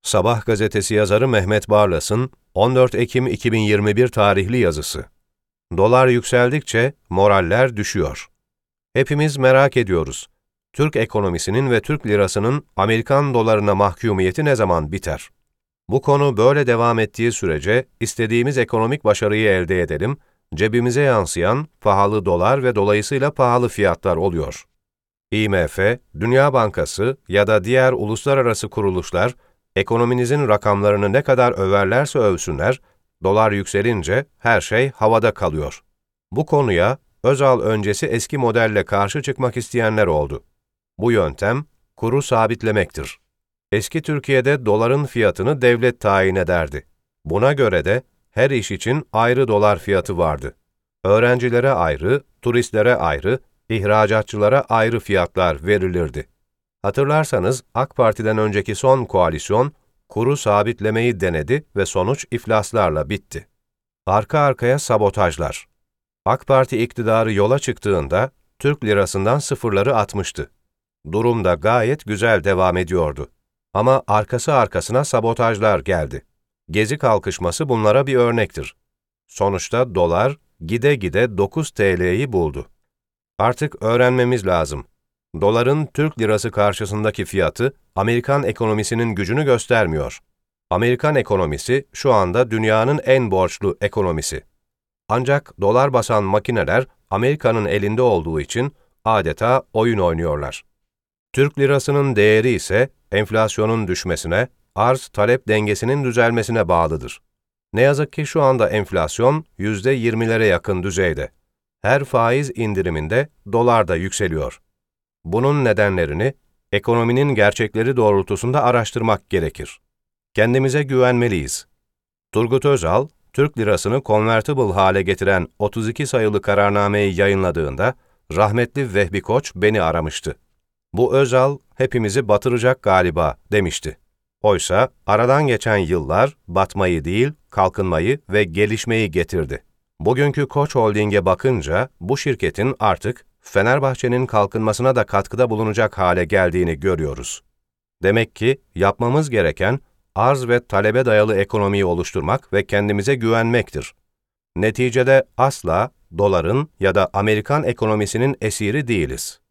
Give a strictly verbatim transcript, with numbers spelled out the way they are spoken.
Sabah gazetesi yazarı Mehmet Barlas'ın on dört Ekim iki bin yirmi bir tarihli yazısı. Dolar yükseldikçe moraller düşüyor. Hepimiz merak ediyoruz. Türk ekonomisinin ve Türk lirasının Amerikan dolarına mahkumiyeti ne zaman biter? Bu konu böyle devam ettiği sürece istediğimiz ekonomik başarıyı elde edelim, cebimize yansıyan pahalı dolar ve dolayısıyla pahalı fiyatlar oluyor. I M F, Dünya Bankası ya da diğer uluslararası kuruluşlar, ekonominizin rakamlarını ne kadar överlerse övsünler, dolar yükselince her şey havada kalıyor. Bu konuya Özal öncesi eski modelle karşı çıkmak isteyenler oldu. Bu yöntem, kuru sabitlemektir. Eski Türkiye'de doların fiyatını devlet tayin ederdi. Buna göre de her iş için ayrı dolar fiyatı vardı. Öğrencilere ayrı, turistlere ayrı, ihracatçılara ayrı fiyatlar verilirdi. Hatırlarsanız AK Parti'den önceki son koalisyon, kuru sabitlemeyi denedi ve sonuç iflaslarla bitti. Arka arkaya sabotajlar. AK Parti iktidarı yola çıktığında Türk lirasından sıfırları atmıştı. Durum da gayet güzel devam ediyordu. Ama arkası arkasına sabotajlar geldi. Gezi kalkışması bunlara bir örnektir. Sonuçta dolar gide gide dokuz T L'yi buldu. Artık öğrenmemiz lazım. Doların Türk lirası karşısındaki fiyatı Amerikan ekonomisinin gücünü göstermiyor. Amerikan ekonomisi şu anda dünyanın en borçlu ekonomisi. Ancak dolar basan makineler Amerika'nın elinde olduğu için adeta oyun oynuyorlar. Türk lirasının değeri ise enflasyonun düşmesine, arz-talep dengesinin düzelmesine bağlıdır. Ne yazık ki şu anda enflasyon yüzde yirmilere yakın düzeyde. Her faiz indiriminde dolar da yükseliyor. Bunun nedenlerini ekonominin gerçekleri doğrultusunda araştırmak gerekir. Kendimize güvenmeliyiz. Turgut Özal, Türk lirasını convertible hale getiren otuz iki sayılı kararnameyi yayınladığında rahmetli Vehbi Koç beni aramıştı. Bu Özal hepimizi batıracak galiba demişti. Oysa aradan geçen yıllar batmayı değil, kalkınmayı ve gelişmeyi getirdi. Bugünkü Koç Holding'e bakınca bu şirketin artık Fenerbahçe'nin kalkınmasına da katkıda bulunacak hale geldiğini görüyoruz. Demek ki yapmamız gereken arz ve talebe dayalı ekonomiyi oluşturmak ve kendimize güvenmektir. Neticede asla doların ya da Amerikan ekonomisinin esiri değiliz.